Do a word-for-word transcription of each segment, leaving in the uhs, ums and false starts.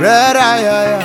Red eye, yeah,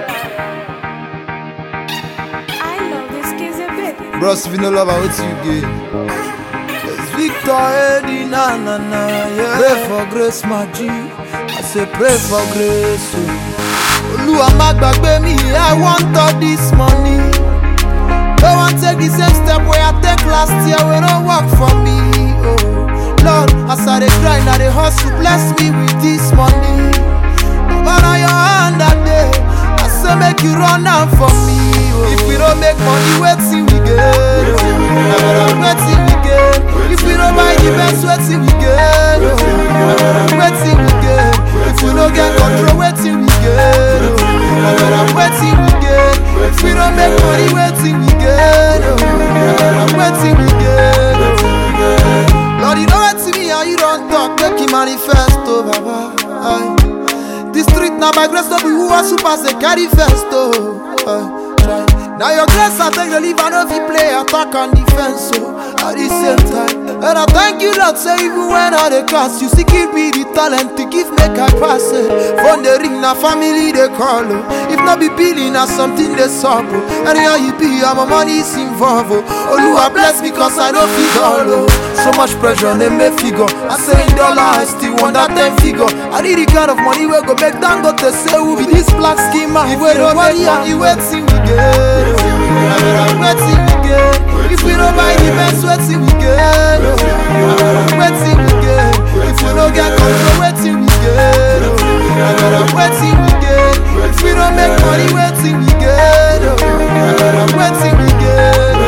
I love this kids a bit. yeah. Bros, if you no love, I what you get. It's Victor Eddie, na na na, yeah. Pray for grace, my G. I say pray for grace. Oh. Oluwa má gbàgbé mi, I want all this money. Don't want take the same step where I take last year, we don't work for me. Oh Lord, as I dey grind, I dey hustle, bless me with this money. But on your hand that day, I say make you run out for me. Oh. If we don't make money, wait till we get. Oh. Wait till we get. If we don't buy the best, wait till we get. Oh. Wait till we get. If we don't get control, wait till we get. Oh. Wait till we get. If we don't make money, wait till we get. Oh. Wait till we get. Oh. Lord, you know what to me, and you don't talk, make you manifest, oh Baba. Aye. The street now by grace, no be who are super say carry first, oh. Uh, try. Now your grace I take the leave and if you play attack and defense, so at the same time. And I thank you Lord, say even when I dey cross, you still give me the talent to give make I pass it. From the ring na family they call, oh. If not be billing na something they solve, oh. Anyhow you be, and my money is involved, oh. Oluwa bless me cause I know figure, oh. So much pressure, they may figure. I say in dollar, I still want that ten figure. I need the kind of money we go make Dangote say who be this black schema. If we don't money, you wait till we get. Wait till we get. If we don't buy the best, wait till we get. Wait till we get. If we don't get control, wait till we get. Wait till we get. If we don't make money, wait till we get. Wait till we get.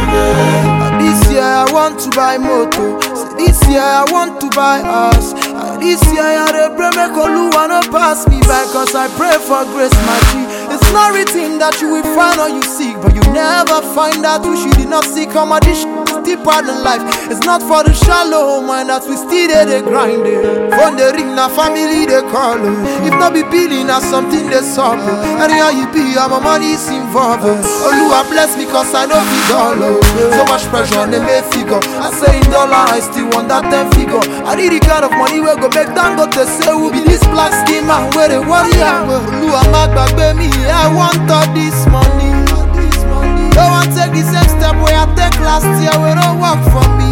This year I want to buy motor. So this year I want to buy house. And this year I dey pray make Oluwa no pass me by, cause I pray for grace, my G. It's not written that you will find or you seek, but you never find out who she did not seek. Come on, this is deeper than life. It's not for the shallow mind that we still dey dey grind it. From the ring na family they call, oh. If not be billing na something they solve, oh. Anyhow you be, and my money is involved, oh. Oluwa bless me cause I know figure, oh. So much pressure they may figure. I say in dollar I still want that ten figure. I need the kind of money we go make Dangote say who be this black schema where they worry am. Oluwa má gbàgbé mi, I want all this money. Don't want take the same step where I take last year, we don't work for me.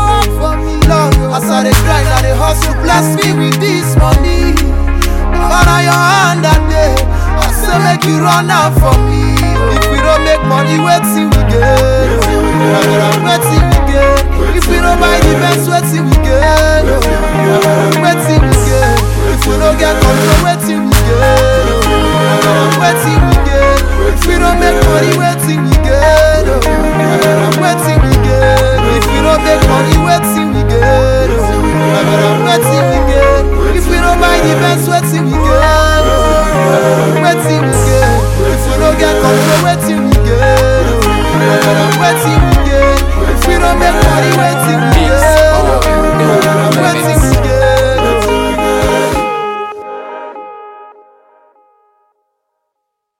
Lord, as I dey grind, I dey hustle, bless me with this money. But on your hand that day, I say make you run out for me. If we don't make money, wait till we get. Wait till we get. If we don't buy the best, wait till we get. Wait till we get. If we don't get control, wait till we get. Wait till we get. If we don't make money, wait till we get. Wait till we get. If we don't make money, wait till we get. Wait till we get. If we don't buy the best, wait till we get. Wait till we get. If we don't get control, wait till we get. Wait till we get. If we don't make money, wait till we get.